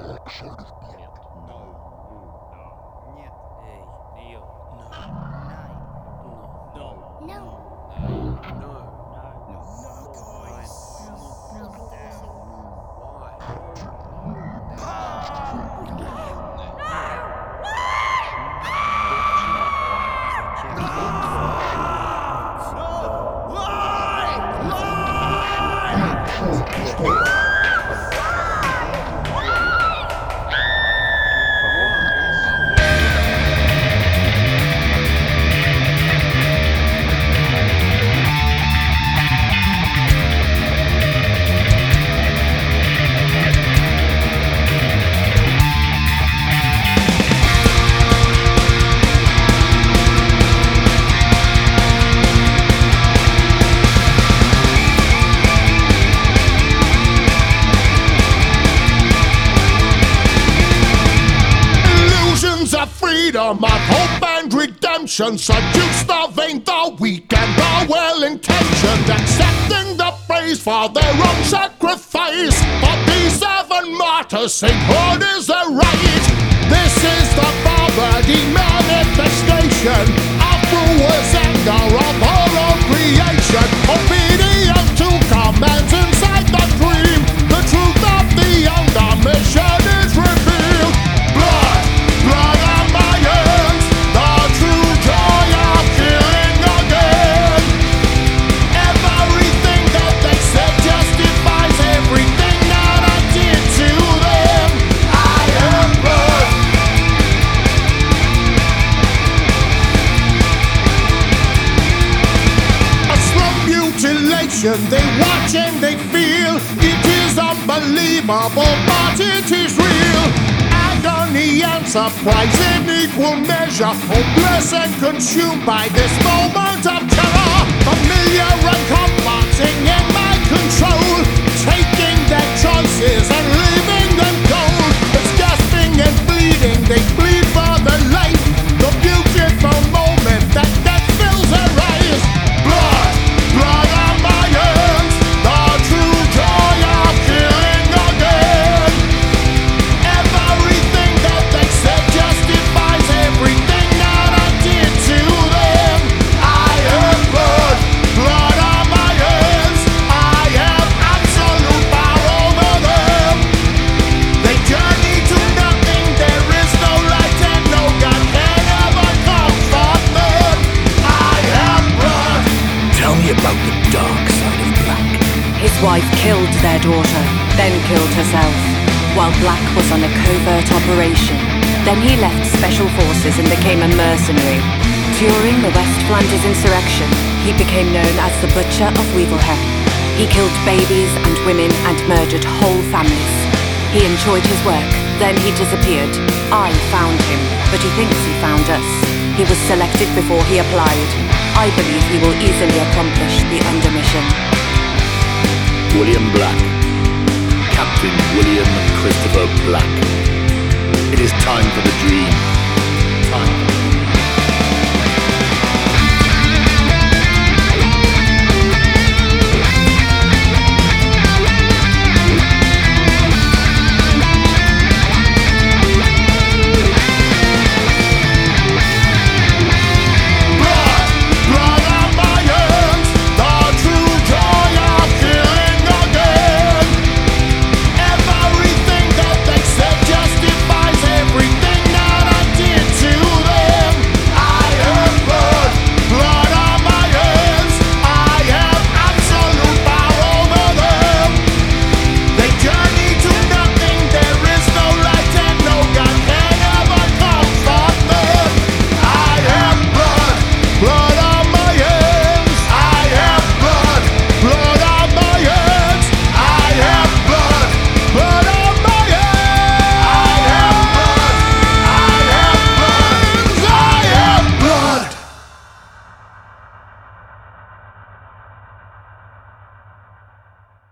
Нет. Эй, Neil. Illusions of freedom, of hope and redemption, seduced the vain, the weak and the well-intentioned, accepting the praise for their own sacrifice. For these seven martyrs, sainthood is their right. This is the poverty manifestation of brewers' anger of all of creation. Obedient to commands inside the dream, the truth of the younger mission is revealed. Blood, blood on my hands, the true joy of killing again. Everything that they said justifies everything that I did to them. I am blood. A slow mutilation, they watch and they feel. It is unbelievable, but it is real. Agony and surprise in equal measure, hopeless and consumed by this moment of terror. Familiar and comforting in my control, taking their choices and leaving them cold. It's gasping and bleeding, they bleed for the life, the beautiful moment that death fills their eyes. Blood, blood on my hands, the true joy of killing again. Everything that they said justifies everything that I did to them. I am blood, blood on my hands. I have absolute power over them. They journey to nothing, there is no light and no God can ever comfort them. I am blood. Tell me about the dark side of Black. His wife killed their daughter, then killed herself, while Black was on a covert operation. Then he left special forces and became a mercenary. During the West Flanders insurrection, he became known as the Butcher of Wevelgem. He killed babies and women and murdered whole families. He enjoyed his work, then he disappeared. I found him, but he thinks he found us. He was selected before he applied. I believe he will easily accomplish the undermission. William Black. Captain William Christopher Black. It is time for the dream. Time for